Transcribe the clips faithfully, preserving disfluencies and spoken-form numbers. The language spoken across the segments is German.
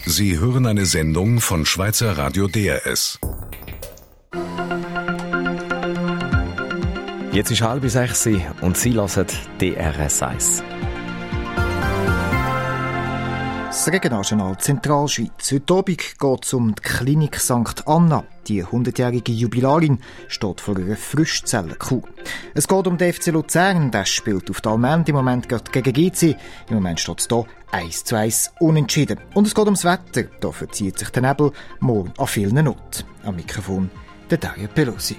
Sie hören eine Sendung von Schweizer Radio D R S. Jetzt ist halb sechs und Sie hören D R S eins. Das Regionaljournal Zentralschweiz. Heute Abend geht es um die Klinik Sankt Anna. Die hundertjährige Jubilarin steht vor einer Frischzellenkuh. Es geht um den F C Luzern. Der spielt auf der Allmend im Moment gerade gegen G C. Im Moment steht es hier eins zu eins unentschieden. Und es geht ums Wetter. Da verzieht sich der Nebel morgen an vielen Orten. Am Mikrofon der Daria Pelosi.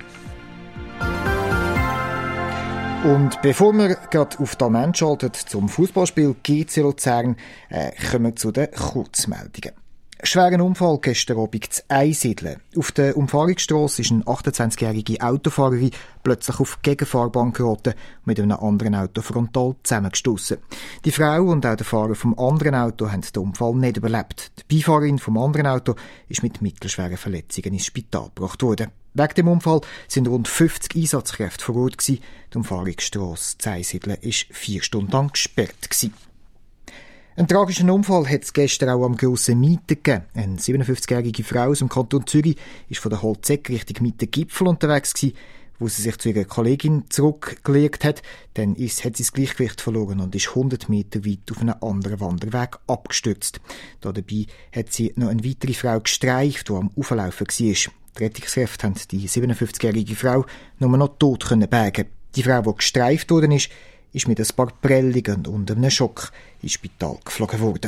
Und bevor wir gerade auf den Mensch schalten zum Fußballspiel G C Luzern, äh, kommen wir zu den Kurzmeldungen. Schweren Unfall gestern Abend zu Einsiedeln. Auf der Umfahrungsstrasse ist eine achtundzwanzigjährige Autofahrerin plötzlich auf die Gegenfahrbahn geraten und mit einem anderen Auto frontal zusammengestossen. Die Frau und auch der Fahrer vom anderen Auto haben den Unfall nicht überlebt. Die Beifahrerin vom anderen Auto ist mit mittelschweren Verletzungen ins Spital gebracht worden. Wegen dem Unfall sind rund fünfzig Einsatzkräfte vor Ort gewesen. Die Umfahrungsstrasse zu Einsiedeln war vier Stunden lang gesperrt gewesen. Ein tragischer Unfall hat es gestern auch am Grossen Mieten gegeben. Eine siebenundfünfzigjährige Frau aus dem Kanton Zürich war von der Holzegg Richtung Mieten-Gipfel unterwegs gewesen, wo sie sich zu ihrer Kollegin zurückgelegt hat. Dann ist, hat sie das Gleichgewicht verloren und ist hundert Meter weit auf einen anderen Wanderweg abgestürzt. Da dabei hat sie noch eine weitere Frau gestreift, die am Auflaufen war. Die Rettungskräfte haben die siebenundfünfzigjährige Frau nur noch tot bergen. Die Frau, die gestreift worden ist, ist mit ein paar Prellungen und einem Schock ins Spital geflogen worden.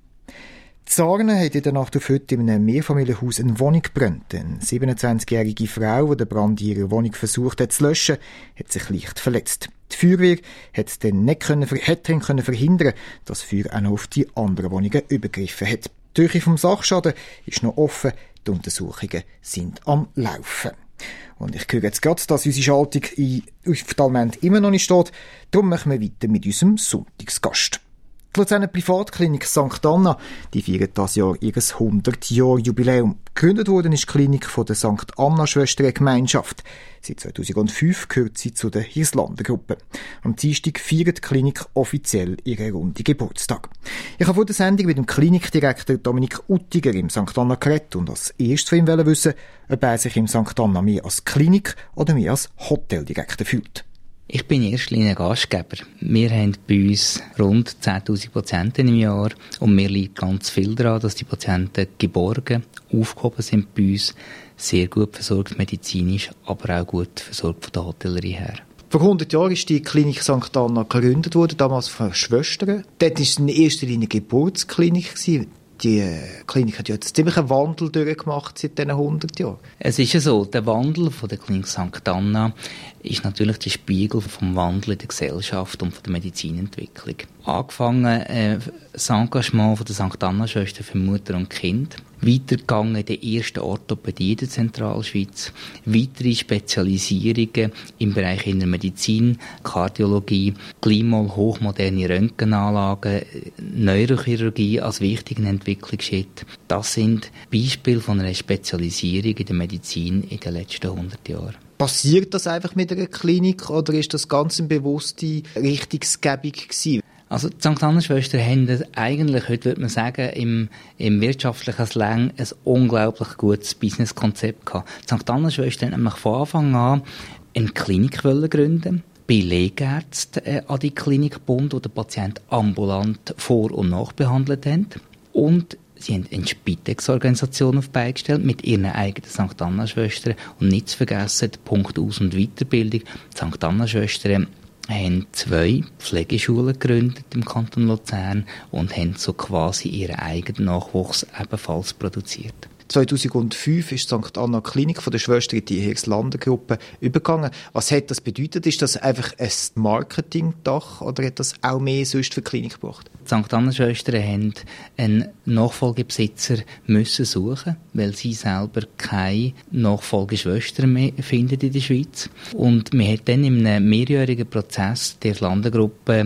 Zarnen hat in der Nacht auf heute in einem Mehrfamilienhaus eine Wohnung gebrannt. Eine siebenundzwanzigjährige Frau, die den Brand in ihrer Wohnung versucht hat zu löschen, hat sich leicht verletzt. Die Feuerwehr hat dann nicht können, hat dann können verhindern, dass das Feuer auch noch auf die anderen Wohnungen übergriffen hat. Die Höhe vom Sachschaden ist noch offen, die Untersuchungen sind am Laufen. Und ich höre jetzt gerade, dass unsere Schaltung in, auf der Allmend immer noch nicht steht. Darum machen wir weiter mit unserem Sonntagsgast. Die Luzerner Privatklinik Sankt Anna, die feiert dieses Jahr ihr hundert-Jahr-Jubiläum. Gegründet worden ist die Klinik von der Sankt Anna-Schwestern-Gemeinschaft. Seit zweitausendfünf gehört sie zu der Hirslander-Gruppe. Am Dienstag feiert die Klinik offiziell ihren runden Geburtstag. Ich habe vor der Sendung mit dem Klinikdirektor Dominik Uttiger im Sankt Anna geredet und als erstes von ihm wissen, ob er sich im Sankt Anna mehr als Klinik oder mehr als Hoteldirektor fühlt. Ich bin in erster Linie Gastgeber. Wir haben bei uns rund zehntausend Patienten im Jahr und mir liegt ganz viel daran, dass die Patienten geborgen, aufgehoben sind bei uns, sehr gut versorgt medizinisch, aber auch gut versorgt von der Hotellerie her. Vor hundert Jahren ist die Klinik Sankt Anna gegründet worden, damals von Schwestern. Dort war es in erster Linie eine Geburtsklinik. Die Klinik hat ja jetzt ziemlich einen Wandel durchgemacht seit diesen hundert Jahren. Es ist ja so, der Wandel von der Klinik Sankt Anna ist natürlich der Spiegel vom Wandel in der Gesellschaft und von der Medizinentwicklung. Angefangen äh, das Engagement von der Sankt Anna-Schwester für Mutter und Kind, weitergegangen in der ersten Orthopädie der Zentralschweiz, weitere Spezialisierungen im Bereich Innenmedizin, Kardiologie, Gleitmal hochmoderne Röntgenanlagen, Neurochirurgie als wichtigen Entwicklungsschritt. Das sind Beispiele von einer Spezialisierung in der Medizin in den letzten hundert Jahren. Passiert das einfach mit einer Klinik oder ist das ganz eine bewusste Richtungsgebung gewesen? Also die Sankt Anna-Schwestern haben eigentlich, heute würde man sagen, im, im wirtschaftlichen Slang ein unglaublich gutes Businesskonzept gehabt. Die Sankt Anna-Schwestern haben nämlich von Anfang an eine Klinik gründen, Belegärzte äh, an die Klinik gebunden, die den Patienten ambulant vor- und nachbehandelt haben. Und sie haben eine Spitex-Organisation auf die Beine gestellt mit ihren eigenen Sankt Anna-Schwestern. Und nicht zu vergessen, der Punkt Aus- und Weiterbildung. Die Sankt Anna-Schwestern haben zwei Pflegeschulen gegründet im Kanton Luzern und haben so quasi ihren eigenen Nachwuchs ebenfalls produziert. zweitausendfünf ist die Sankt Anna Klinik von der Schwester in die Hirslander Gruppe übergegangen. Was hat das bedeutet? Ist das einfach ein Marketingdach oder hat das auch mehr sonst für die Klinik gebracht? Die Sankt Anna-Schwestern haben einen Nachfolgebesitzer müssen suchen, weil sie selber keine Nachfolgeschwester mehr finden in der Schweiz. Und wir haben dann in einem mehrjährigen Prozess der Landergruppe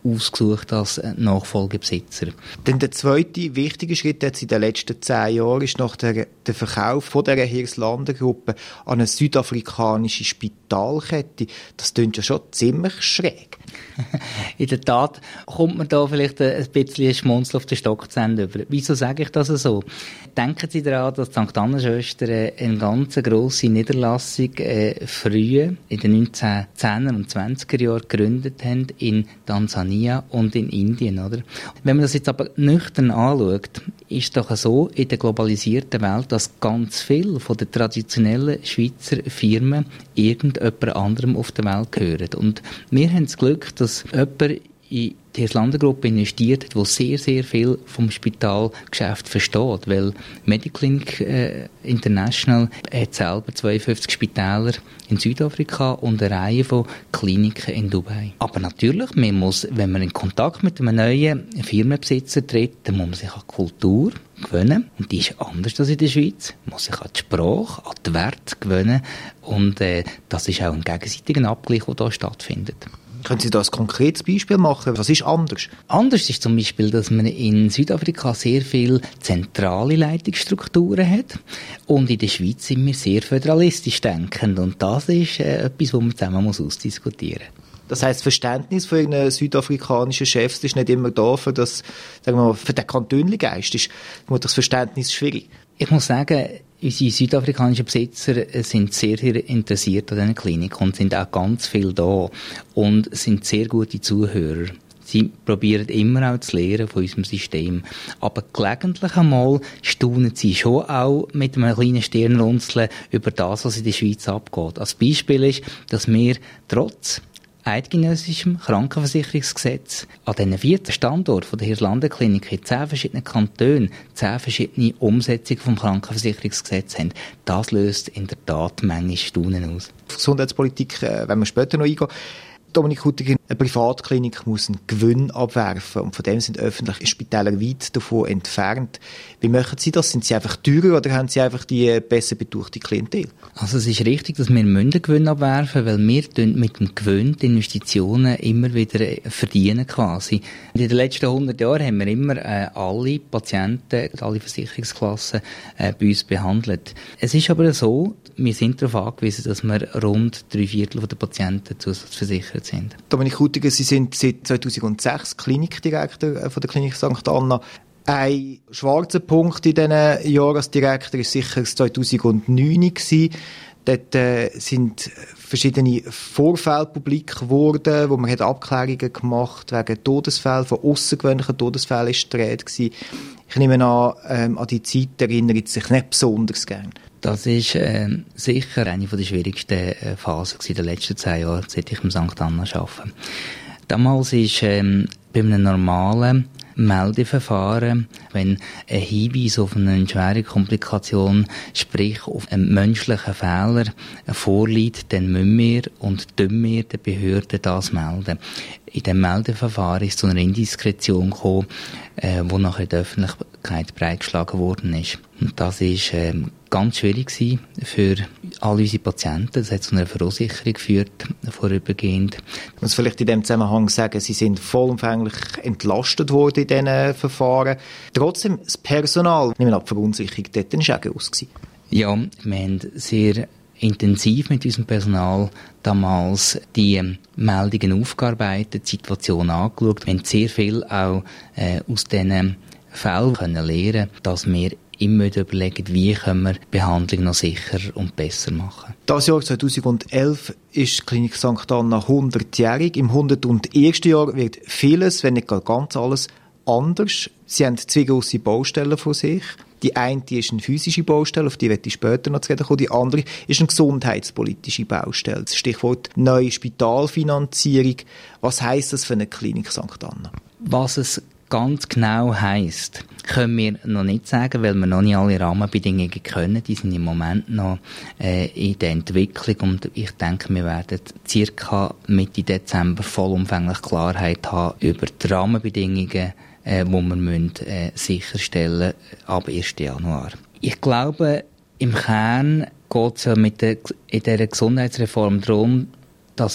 ausgesucht als Nachfolgebesitzer. Denn der zweite wichtige Schritt jetzt in den letzten zehn Jahren ist nach der, der Verkauf von dieser Hirslanden-Gruppe an eine südafrikanische Spitalkette. Das klingt ja schon ziemlich schräg. In der Tat kommt man da vielleicht ein bisschen Schmunzel auf den Stock zu Ende über. Wieso sage ich das so? Denken Sie daran, dass die Sankt Anna-Schwestern eine ganz grosse Niederlassung äh, früh in den neunzehnzehner und zwanziger Jahren gegründet haben in Tansania und in Indien, oder? Wenn man das jetzt aber nüchtern anschaut, ist es doch so in der globalisierten Welt, dass ganz viele von den traditionellen Schweizer Firmen irgendjemand anderem auf der Welt gehören. Und wir haben das Glück, dass jemand in die Hirslanden-Gruppe investiert hat, der sehr, sehr viel vom Spitalgeschäft versteht. Weil Mediclinic äh, International hat selber zweiundfünfzig Spitäler in Südafrika und eine Reihe von Kliniken in Dubai. Aber natürlich, man muss, wenn man in Kontakt mit einem neuen Firmenbesitzer tritt, dann muss man sich an die Kultur gewöhnen. Und die ist anders als in der Schweiz. Man muss sich an die Sprache, an die Werte gewöhnen. Und äh, das ist auch ein gegenseitiger Abgleich, der hier stattfindet. Können Sie da ein konkretes Beispiel machen? Was ist anders? Anders ist zum Beispiel, dass man in Südafrika sehr viele zentrale Leitungsstrukturen hat und in der Schweiz sind wir sehr föderalistisch denkend und das ist äh, etwas, was man zusammen muss ausdiskutieren muss. Das heisst, das Verständnis von irgendeinen südafrikanischen Chefs ist nicht immer da, für, das, sagen wir mal, für den Kantönli-Geist ist das Verständnis schwierig. Ich muss sagen, unsere südafrikanischen Besitzer sind sehr, sehr interessiert an diesen Kliniken und sind auch ganz viel da und sind sehr gute Zuhörer. Sie probieren immer auch zu lernen von unserem System. Aber gelegentlich einmal staunen sie schon auch mit einem kleinen Stirnrunzeln über das, was in der Schweiz abgeht. Als Beispiel ist, dass wir trotz eidgenössischem Krankenversicherungsgesetz an diesen vierzehn Standorten der Hirslanden-Klinik in zehn verschiedenen Kantonen zehn verschiedene Umsetzungen vom Krankenversicherungsgesetz haben. Das löst in der Tat manchmal Staunen aus. Auf Gesundheitspolitik, äh, wenn wir später noch eingehen. Dominik Huttiger, eine Privatklinik muss einen Gewinn abwerfen und von dem sind öffentliche Spitäler weit davon entfernt. Wie machen Sie das? Sind Sie einfach teurer oder haben Sie einfach die besser betuchte Klientel? Also es ist richtig, dass wir einen Gewinn abwerfen, weil wir mit dem Gewinn die Investitionen immer wieder verdienen quasi. In den letzten hundert Jahren haben wir immer äh, alle Patienten, alle Versicherungsklassen äh, bei uns behandelt. Es ist aber so, wir sind darauf angewiesen, dass wir rund drei Viertel der Patienten zusatzversichert sind. Dominik Huttiger, Sie sind seit zweitausendsechs Klinikdirektor von der Klinik Sankt Anna. Ein schwarzer Punkt in diesen Jahren als Direktor war sicher zweitausendneun gewesen. Dort äh, sind verschiedene Vorfälle publik geworden, wo man hat Abklärungen gemacht wegen Todesfällen, von außergewöhnlichen Todesfällen ist die Rede gewesen. Ich nehme an, ähm, an die Zeit erinnert sich nicht besonders gern. Das ist äh, sicher eine der schwierigsten äh, Phasen in den letzten zehn Jahren, seit ich im Sankt Anna arbeite. Damals ist ähm, bei einem normalen Meldeverfahren, wenn ein Hinweis auf eine schwere Komplikation, sprich auf einen menschlichen Fehler vorliegt, dann müssen wir und dürfen wir der Behörde das melden. In dem Meldeverfahren ist zu einer Indiskretion gekommen, äh, wo nachher in der Öffentlichkeit breitgeschlagen worden ist. Und das ist äh, ganz schwierig gewesen für alle unsere Patienten. Das hat zu einer Verunsicherung geführt, vorübergehend. Ich muss vielleicht in dem Zusammenhang sagen, Sie sind vollumfänglich entlastet worden in diesen Verfahren. Trotzdem, das Personal, nehmen wir ab, die Verunsicherung dort war auch gross gewesen. Ja, wir haben sehr intensiv mit unserem Personal damals die Meldungen aufgearbeitet, die Situation angeschaut. Wir haben sehr viel auch äh, aus diesen Fällen können lernen, dass wir immer überlegen, wie können wir die Behandlung noch sicherer und besser machen. Das Jahr zweitausendelf ist die Klinik Sankt Anna hundertjährig. Im hundertersten Jahr wird vieles, wenn nicht gar ganz alles, anders. Sie haben zwei grosse Baustellen vor sich. Die eine ist eine physische Baustelle, auf die werde ich später noch zu reden kommen. Die andere ist eine gesundheitspolitische Baustelle. Das Stichwort neue Spitalfinanzierung. Was heisst das für eine Klinik Sankt Anna? Was es ganz genau heisst, können wir noch nicht sagen, weil wir noch nicht alle Rahmenbedingungen können. Die sind im Moment noch äh, in der Entwicklung und ich denke, wir werden circa Mitte Dezember vollumfänglich Klarheit haben über die Rahmenbedingungen, äh, die wir müssen, äh, sicherstellen ab ersten Januar. Ich glaube, im Kern geht es ja mit der, in dieser Gesundheitsreform darum, dass wir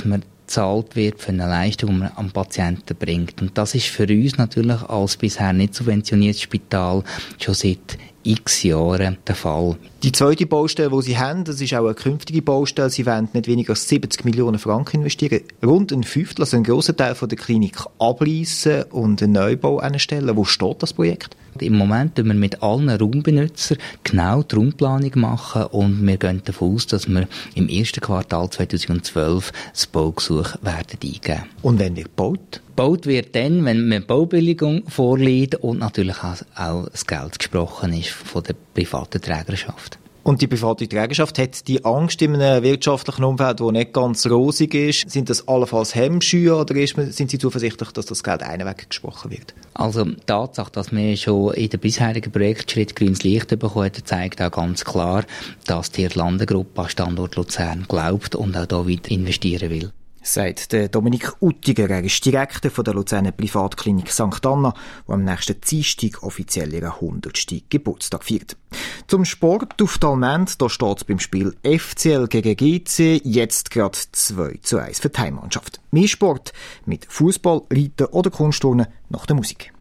gezahlt wird für eine Leistung, die man am Patienten bringt. Und das ist für uns natürlich als bisher nicht subventioniertes Spital schon seit x Jahren der Fall. Die zweite Baustelle, die Sie haben, das ist auch eine künftige Baustelle. Sie wollen nicht weniger als siebzig Millionen Franken investieren. Rund ein Fünftel, also einen grossen Teil von der Klinik abreißen und einen Neubau anstellen. Wo steht das Projekt? Im Moment machen wir mit allen Raumbenutzern genau die Raumplanung machen und wir gehen davon aus, dass wir im ersten Quartal zweitausendzwölf das Baugesuch werden eingeben. Und wenn ihr baut? Baut wird dann, wenn eine Baubewilligung vorliegt und natürlich auch das Geld gesprochen ist von der privaten Trägerschaft. Und die private Trägerschaft hat die Angst in einem wirtschaftlichen Umfeld, das nicht ganz rosig ist. Sind das allenfalls Hemmschüsse oder sind Sie zuversichtlich, dass das Geld einen Weg gesprochen wird? Also die Tatsache, dass wir schon in den bisherigen Projektschritt grünes Licht bekommen haben, zeigt auch ganz klar, dass die Irlanden-Gruppe an Standort Luzern glaubt und auch hier weiter investieren will. Sagt der Dominik Uttiger, er ist Direktor von der Luzerner Privatklinik Sankt Anna, die am nächsten Dienstag offiziell ihren hundertsten Geburtstag feiert. Zum Sport auf der Almend, da steht es beim Spiel F C L gegen G C jetzt gerade zwei zu eins für die Heimmannschaft. Mehr Sport mit Fußball, Reiten oder Kunstturnen nach der Musik.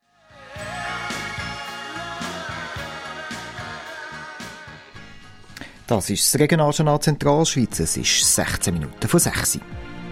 Das ist das Regionaljournal Zentralschweiz, es ist sechzehn Minuten vor sechs.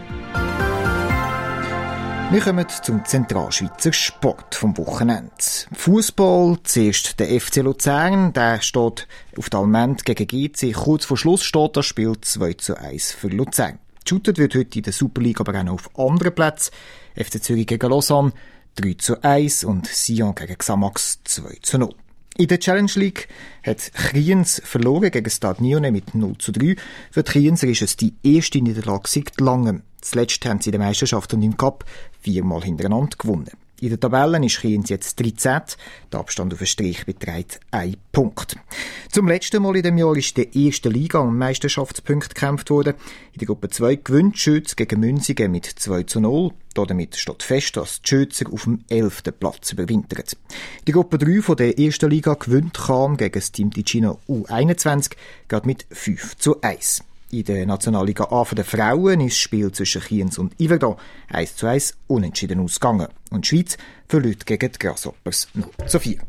Wir kommen zum Zentralschweizer Sport vom Wochenende. Fußball, zuerst der F C Luzern, der steht auf der Almend gegen G C. Kurz vor Schluss steht das Spiel zwei zu eins für Luzern. Geshootet wird heute in der Superliga aber auch noch auf anderen Plätzen. F C Zürich gegen Lausanne drei zu eins und Sion gegen Xamax zwei zu null. In der Challenge League hat Kriens verloren gegen Stade Nyonnais mit null zu drei. Für die Krienser ist es die erste Niederlage seit langem. Zuletzt haben sie in der Meisterschaft und im Cup viermal hintereinander gewonnen. In der Tabelle ist Kriens jetzt dreizehn. Der Abstand auf den Strich beträgt ein Punkt. Zum letzten Mal in diesem Jahr ist der erste Liga um Meisterschaftspunkte gekämpft worden. In der Gruppe zwei gewinnt Schütz gegen Münzigen mit zwei zu null. Damit steht fest, dass die Schützer auf dem elften Platz überwintern. In der Gruppe drei von der ersten Liga gewinnt Cham gegen das Team Ticino U einundzwanzig gerade mit fünf zu eins. In der Nationalliga A von den Frauen ist das Spiel zwischen Kriens und Yverdon eins zu eins unentschieden ausgegangen. Und die Schweiz verliert gegen die Grasshoppers null zu vier.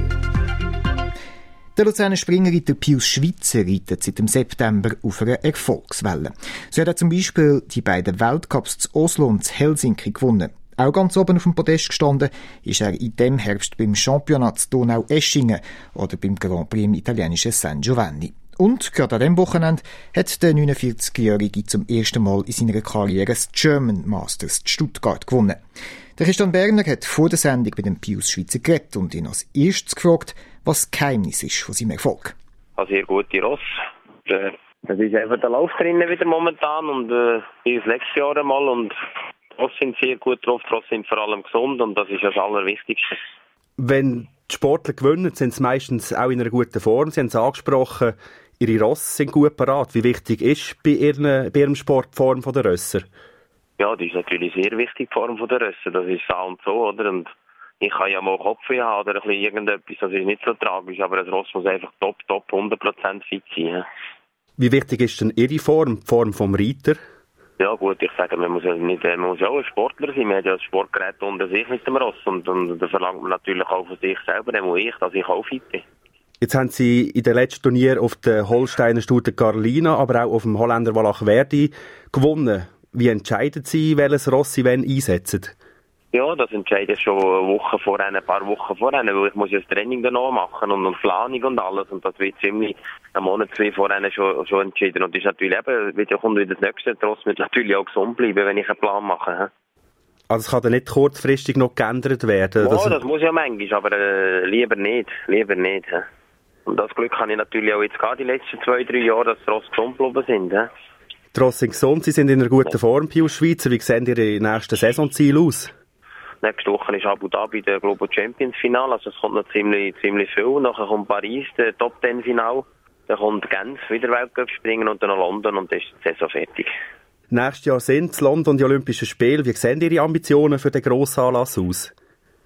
Der Luzerner Springreiter Pius Schweitzer reitet seit dem September auf einer Erfolgswelle. So hat er zum Beispiel die beiden Weltcups zu Oslo und zu Helsinki gewonnen. Auch ganz oben auf dem Podest gestanden ist er in dem Herbst beim Championat zu Donau-Eschingen oder beim Grand Prix im italienischen San Giovanni. Und gerade an diesem Wochenende hat der neunundvierzigjährige zum ersten Mal in seiner Karriere das German Masters zu Stuttgart gewonnen. Der Christian Berner hat vor der Sendung mit dem Pius Schweitzer geredet und ihn als erstes gefragt, was das Geheimnis ist von seinem Erfolg. Eine sehr gute Ross. Äh, es ist einfach der Lauf drinnen wieder momentan und äh, wie das letzte Jahr einmal und die Ross sind sehr gut drauf, die Ross sind vor allem gesund und das ist das Allerwichtigste. Wenn die Sportler gewinnen, sind sie meistens auch in einer guten Form. Sie haben es angesprochen, ihre Ross sind gut parat. Wie wichtig ist bei, ihren, bei ihrem Sport die Form der Rösser? Ja, das ist natürlich sehr wichtig, die Form der Rösser. Das ist so und so, oder? Und ich kann ja mal Kopfweh haben oder ein bisschen irgendetwas, das ist nicht so tragisch, aber ein Ross muss einfach top, top, hundert Prozent fit sein. Ja. Wie wichtig ist denn Ihre Form, die Form vom Reiter? Ja gut, ich sage, man muss ja nicht, man muss ja auch ein Sportler sein, man hat ja das Sportgerät unter sich mit dem Ross und, und da verlangt man natürlich auch von sich selber, dann muss ich, dass ich auch fit bin. Jetzt haben Sie in den letzten Turnier auf der Holsteiner Stute Carolina, aber auch auf dem Holländer Wallach Verdi gewonnen. Wie entscheiden Sie, welches Ross Sie wann einsetzen? Ja, das entscheide ich schon Wochen vorher, ein paar Wochen vorher, weil ich muss ja das Training danach machen und, und Planung und alles und das wird ziemlich einen Monat, zwei vorher schon, schon entschieden und das ist natürlich eben, wieder kommt wieder das nächste Ross, muss natürlich auch gesund bleiben, wenn ich einen Plan mache. He? Also es kann dann nicht kurzfristig noch geändert werden? Ja, das, das muss ja manchmal, aber äh, lieber nicht, lieber nicht. He? Und das Glück habe ich natürlich auch jetzt gehabt, die letzten zwei, drei Jahre, dass die Ross gesund geblieben sind. He? Die Ross sind gesund, Sie sind in einer guten Form, Pius Schweitzer. Wie sehen Ihre nächsten Saisonziele aus? Nächste Woche ist Abu Dhabi der Global Champions Finale, also es kommt noch ziemlich, ziemlich viel. Nachher kommt Paris, der Top Ten Finale. Dann kommt Genf, wieder Weltcup springen und dann noch London und dann ist die Saison fertig. Nächstes Jahr sind London die Olympischen Spiele. Wie sehen Ihre Ambitionen für den grossen Anlass aus?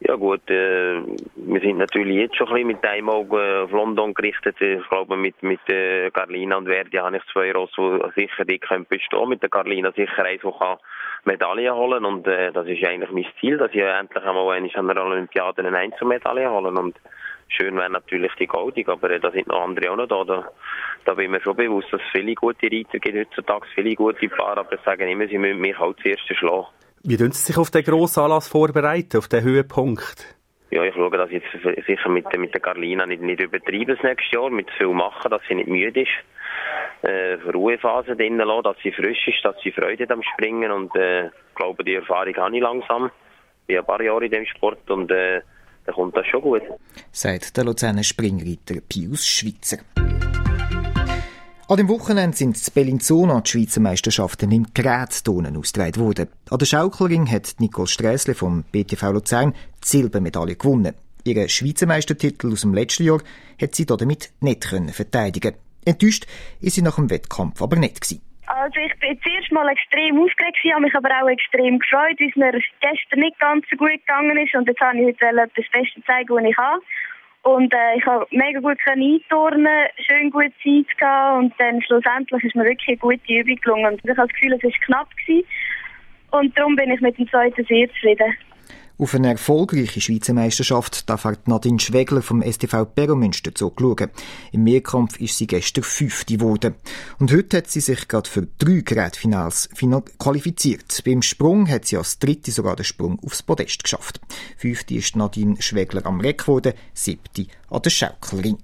Ja gut, äh, wir sind natürlich jetzt schon ein bisschen mit einem Auge auf London gerichtet. Ich glaube, mit, mit äh, Carlina und Verdi habe ich zwei Rosse, die sicher die können bestehen. Mit der Carlina sicher eins, die kann Medaillen holen. Und äh, das ist eigentlich mein Ziel, dass ich endlich einmal an der Olympiade eine Einzelmedaille holen. Und schön wäre natürlich die Goldung, aber äh, da sind noch andere auch noch da. Da, da bin ich mir schon bewusst, dass es viele gute Reiter gibt heutzutage, viele gute Paare, aber ich sage immer, sie müssen mich auch zuerst schlagen. Wie tun Sie sich auf den grossen Anlass vorbereiten, auf den Höhepunkt? Ja, ich schaue, dass ich jetzt sicher mit, mit der Carlina nicht, nicht übertreibe das nächste Jahr, mit viel machen, dass sie nicht müde ist. Äh, Ruhephase drinnen lassen, dass sie frisch ist, dass sie Freude hat am Springen und äh, ich glaube, die Erfahrung habe ich langsam. Ich bin ein paar Jahre in diesem Sport und äh, da kommt das schon gut. Sagt der Luzerner Springreiter Pius Schweitzer. An dem Wochenende sind in Bellinzona die Schweizer Meisterschaften im Gerätturnen ausgetragen worden. An der Schaukelring hat Nicole Strässle vom B T V Luzern die Silbermedaille gewonnen. Ihren Schweizer Meistertitel aus dem letzten Jahr hat sie damit nicht verteidigen. Enttäuscht ist sie nach dem Wettkampf aber nicht gewesen. Also ich bin zuerst mal extrem aufgeregt, habe mich aber auch extrem gefreut, weil es mir gestern nicht ganz so gut gegangen ist und jetzt habe ich heute das Beste zeigen, was ich habe. Und äh, ich habe mega gut einturnen, schön gut Zeit gehabt und dann schlussendlich ist mir wirklich eine gute Übung gelungen. Und ich habe das Gefühl, es war knapp gewesen. Und darum bin ich mit dem zweiten sehr zufrieden. Auf eine erfolgreiche Schweizer Meisterschaft darf Nadine Schwegler vom S T V Peromünster schauen. Im Mehrkampf ist sie gestern Fünfte geworden. Und heute hat sie sich gerade für drei Gerätfinals qualifiziert. Beim Sprung hat sie als Dritte sogar den Sprung aufs Podest geschafft. Fünfte ist Nadine Schwegler am Reck geworden, siebte an der Schaukelring.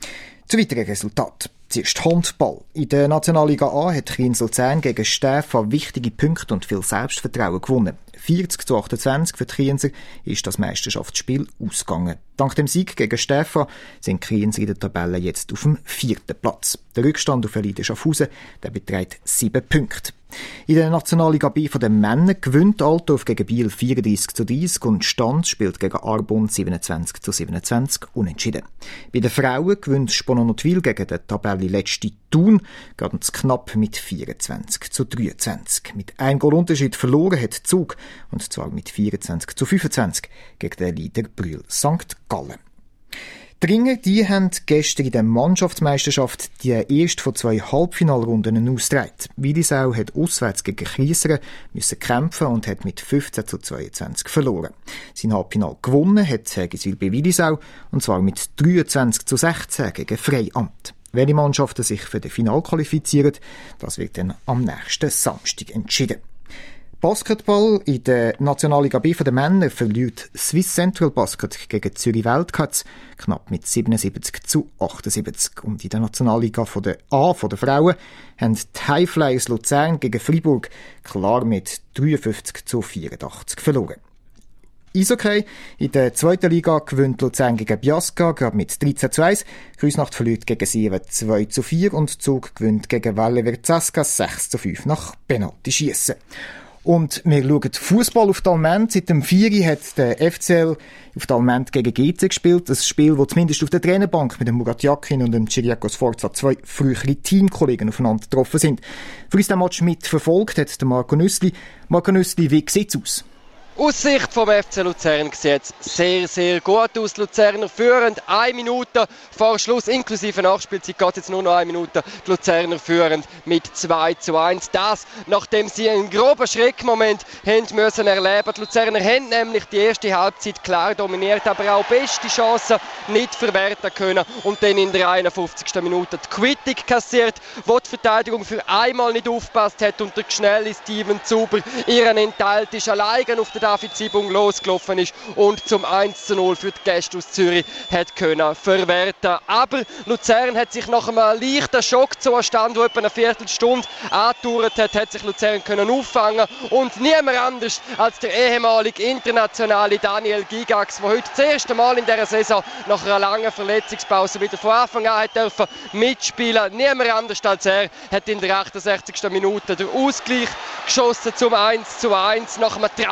Zu weiteren Resultaten. Zuerst Handball. In der Nationalliga A hat Kriens Luzern gegen Stäfa wichtige Punkte und viel Selbstvertrauen gewonnen. vierzig zu achtundzwanzig für die Krienser ist das Meisterschaftsspiel ausgegangen. Dank dem Sieg gegen Stäfa sind die Krienser in der Tabelle jetzt auf dem vierten Platz. Der Rückstand auf Elite Schaffhausen der beträgt sieben Punkte. In der Nationalliga B von den Männern gewinnt Altdorf gegen Biel vierunddreissig zu dreißig und Stanz spielt gegen Arbon siebenundzwanzig zu siebenundzwanzig unentschieden. Bei den Frauen gewinnt Spononotwil gegen den Tabellenletzten Thun ganz knapp mit vierundzwanzig zu dreiundzwanzig. Mit einem Goalunterschied verloren hat Zug und zwar mit vierundzwanzig zu fünfundzwanzig gegen den Leader Brühl Sankt Gallen. Die Ringer, die haben gestern in der Mannschaftsmeisterschaft die erste von zwei Halbfinalrunden ausgetragen. Willisau hat auswärts gegen Krieseren müssen kämpfen und hat mit fünfzehn zu zweiundzwanzig verloren. Sein Halbfinal gewonnen hat Hergiswil bei Willisau und zwar mit dreiundzwanzig zu sechzehn gegen Freiamt. Welche Mannschaften sich für das Final qualifizieren, das wird dann am nächsten Samstag entschieden. Basketball in der Nationalliga B von den Männern verliert Swiss Central Basket gegen Zürich Wildcats knapp mit siebenundsiebzig zu achtundsiebzig. Und in der Nationalliga von der A von den Frauen haben die Highflyers Luzern gegen Freiburg klar mit dreiundfünfzig zu vierundachtzig verloren. Eishockey. In der zweiten Liga gewinnt Luzern gegen Biasca, gerade mit dreizehn zu eins. Kreuznacht verliert gegen Sieven zwei zu vier und Zug gewinnt gegen Valle Verzasca sechs zu fünf nach Penalty-Schiessen. Und wir schauen Fußball auf Dalment. Seit dem vier hat der F C L auf Dalment gegen G C gespielt. Das Spiel, das zumindest auf der Trainerbank mit dem Murat Yakin und dem Cyriakos Forza zwei frühere Teamkollegen aufeinander getroffen sind. Für uns den Match mitverfolgt hat der Marco Nüssli. Marco Nüssli, wie sieht's aus? Aus Sicht vom F C Luzern sieht es sehr, sehr gut aus. Die Luzerner führen eine Minute vor Schluss, inklusive Nachspielzeit geht jetzt nur noch eine Minute. Die Luzerner führen mit zwei zu eins. Das, nachdem sie einen groben Schreckmoment haben müssen erleben. Die Luzerner haben nämlich die erste Halbzeit klar dominiert, aber auch beste Chancen nicht verwerten können. Und dann in der einundfünfzigsten Minute die Quittung kassiert, wo die Verteidigung für einmal nicht aufgepasst hat und der schnelle Steven Zuber ihren Enthalt ist alleine auf der David Zibung losgelaufen ist und zum eins zu null für die Gäste aus Zürich hat können verwerten. Aber Luzern hat sich nach einem leichten Schockzustand, der etwa eine Viertelstunde angedauert hat, hat sich Luzern können auffangen und niemand anders als der ehemalige internationale Daniel Gigax, der heute das erste Mal in dieser Saison nach einer langen Verletzungspause wieder von Anfang an hat dürfen mitspielen. Niemand anders als er hat in der achtundsechzigsten Minute den Ausgleich geschossen zum eins zu eins nach einem Traumpass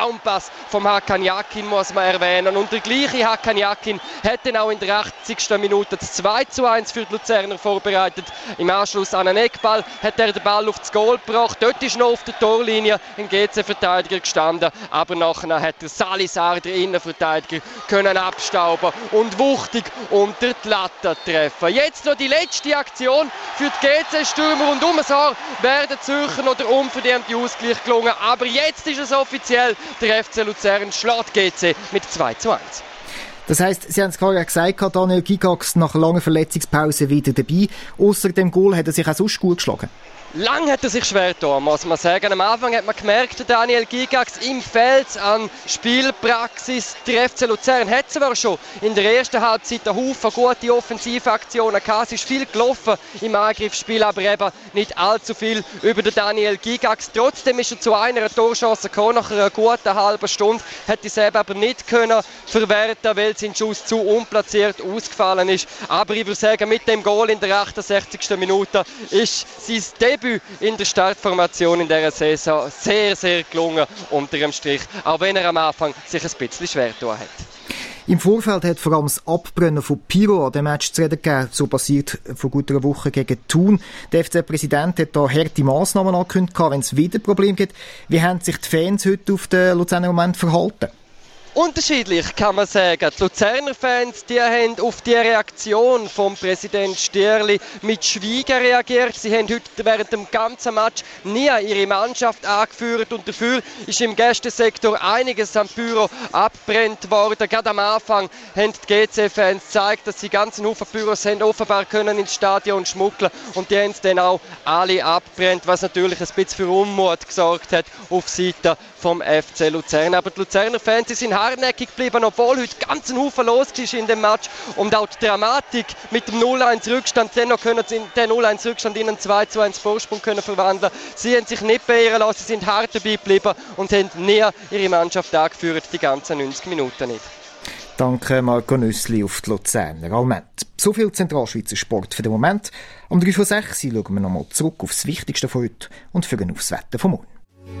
Pass vom Hakan Yakin muss man erwähnen. Und der gleiche Hakan Yakin hat dann auch in der achtzigsten Minute das zwei zu eins für die Luzerner vorbereitet. Im Anschluss an einen Eckball hat er den Ball auf das Goal gebracht. Dort ist noch auf der Torlinie ein G C-Verteidiger gestanden. Aber nachher hat der Salisar, der Innenverteidiger, können abstauben und wuchtig unter die Latte treffen. Jetzt noch die letzte Aktion für die G C-Stürmer und um so wäre der Zürcher noch der unverdiente Ausgleich gelungen. Aber jetzt ist es offiziell, der F C Luzern schlägt G C mit zwei zu eins. Das heisst, Sie haben es gerade gesagt, Daniel Gygax nach langer Verletzungspause wieder dabei. Ausser dem Goal hat er sich auch sonst gut geschlagen. Lang hat er sich schwer getan, muss man sagen. Am Anfang hat man gemerkt, Daniel Gygax im Feld an Spielpraxis. Der F C Luzern hat zwar schon in der ersten Halbzeit einen Haufen gute Offensivaktionen gehabt. Es ist viel gelaufen im Angriffsspiel, aber eben nicht allzu viel über den Daniel Gygax. Trotzdem ist er zu einer Torchance gekommen. Nach einer guten halben Stunde hat er selber aber nicht können verwerten, weil sein Schuss zu unplatziert ausgefallen ist. Aber ich würde sagen, mit dem Goal in der achtundsechzigsten Minute ist sein Debüt in der Startformation in dieser Saison sehr, sehr gelungen unter dem Strich, auch wenn er am Anfang sich ein bisschen schwer getan hat. Im Vorfeld hat vor allem das Abbrennen von Pyro an dem Match zu reden gegeben, so passiert vor gut einer Woche gegen Thun. Der F C-Präsident hat da harte Massnahmen angekündigt, wenn es wieder Probleme gibt. Wie haben sich die Fans heute auf den Luzerner Moment verhalten? Unterschiedlich kann man sagen. Die Luzerner Fans, die haben auf die Reaktion vom Präsident Stierli mit Schweigen reagiert. Sie haben heute während dem ganzen Match nie ihre Mannschaft angeführt und dafür ist im Gästesektor einiges am Pyro abbrennt worden. Gerade am Anfang haben die G C-Fans gezeigt, dass sie ganzen Haufen Pyros haben offenbar können ins Stadion schmuggeln und die haben es dann auch alle abbrennt, was natürlich ein bisschen für Unmut gesorgt hat auf Seite vom F C Luzern. Aber die Luzerner Fans die sind hartnäckig geblieben, obwohl heute ganz ein Haufen los war in dem Match. Und auch die Dramatik mit dem null eins Rückstand, dennoch können sie den null eins Rückstand in einen zwei zu eins Vorsprung können verwandeln. Sie haben sich nicht beirren lassen, sie sind hart dabei geblieben und haben nie ihre Mannschaft angeführt, die ganzen neunzig Minuten nicht. Danke Marco Nüssli auf die Luzerner Allmend. So viel Zentralschweizer Sport für den Moment. Um drei Uhr sechs schauen wir nochmal zurück auf das Wichtigste von heute und führen aufs Wetter von morgen.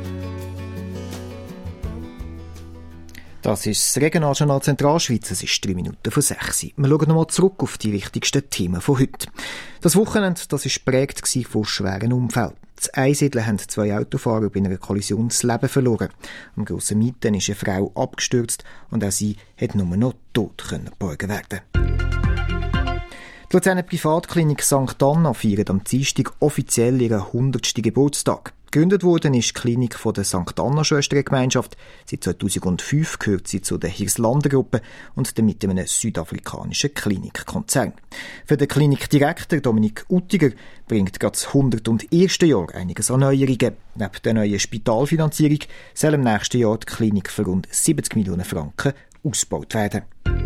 Das ist das Regionaljournal Zentralschweiz. Es ist drei Minuten vor sechs. Wir schauen nochmal zurück auf die wichtigsten Themen von heute. Das Wochenende das ist geprägt von schweren Unfällen. In Einsiedeln haben zwei Autofahrer bei einer Kollision das Leben verloren. Am Grossen Mitten ist eine Frau abgestürzt und auch sie hat nur noch tot geborgen werden. Die Luzerner Privatklinik Sankt Anna feiert am Dienstag offiziell ihren hundertsten Geburtstag. Gegründet worden ist die Klinik von der Sankt Anna-Schwestergemeinschaft. Seit zweitausendfünf gehört sie zu der Hirslander-Gruppe und damit einem südafrikanischen Klinikkonzern. Für den Klinikdirektor Dominik Uttiger bringt gerade das hunderterste Jahr einiges an Neuerungen. Neben der neuen Spitalfinanzierung soll im nächsten Jahr die Klinik für rund siebzig Millionen Franken ausgebaut werden.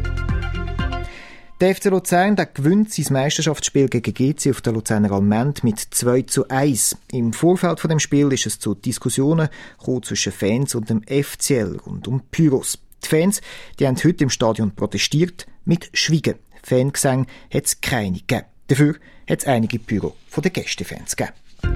Der F C Luzern der gewinnt sein Meisterschaftsspiel gegen G C auf der Luzerner Allmend mit zwei zu eins. Im Vorfeld von dem Spiel ist es zu Diskussionen gekommen zwischen Fans und dem F C L rund um Pyros. Die Fans die haben heute im Stadion protestiert mit Schweigen. Fangesänge hat es keine gegeben. Dafür hat es einige Pyro von den Gästefans gegeben.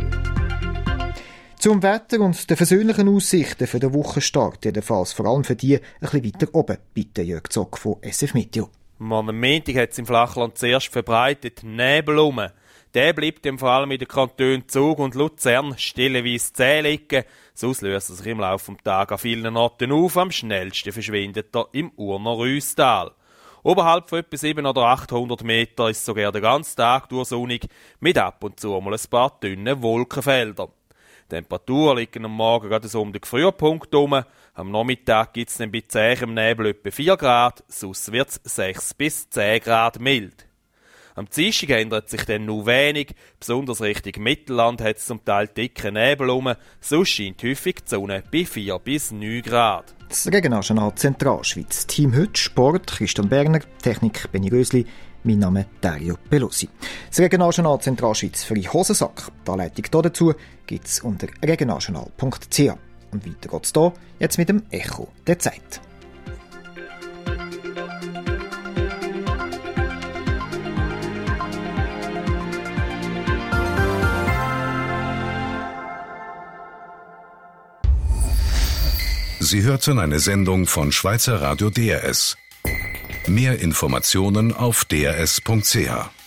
Zum Wetter und den versöhnlichen Aussichten für den Wochenstart, jedenfalls vor allem für die ein bisschen weiter oben, bitte Jörg Zock von S F Meteo. Am Montag hat es im Flachland zuerst verbreitet Nebel rum. Der bleibt im vor allem in den Kantonen Zug und Luzern stellenweise zäh liegen. Sonst löst er sich im Laufe des Tages an vielen Orten auf. Am schnellsten verschwindet er im Urner Rüstal. Oberhalb von etwa siebenhundert oder achthundert Meter ist sogar den ganzen Tag durchsonnig, mit ab und zu mal ein paar dünnen Wolkenfeldern. Die Temperaturen liegen am Morgen gerade so um den Frühpunkt herum. Am Nachmittag gibt es dann bei zähem Nebel etwa vier Grad, sonst wird es sechs bis zehn Grad mild. Am Dienstag ändert sich dann nur wenig, besonders Richtung Mittelland hat es zum Teil dicken Nebel herum, sonst scheint häufig die Sonne bei vier bis neun Grad. Das Regionaljournal Zentralschweiz. Team heute Sport, Christian Berner, Technik Benny Rösli, mein Name Dario Pelosi. Das Regionaljournal Zentralschweiz für die Hosensack. Die Anleitung dazu gibt es unter regionaljournal punkt c h. Und weiter geht's hier, jetzt mit dem Echo der Zeit. Sie hörten eine Sendung von Schweizer Radio D R S. Mehr Informationen auf d r s punkt c h.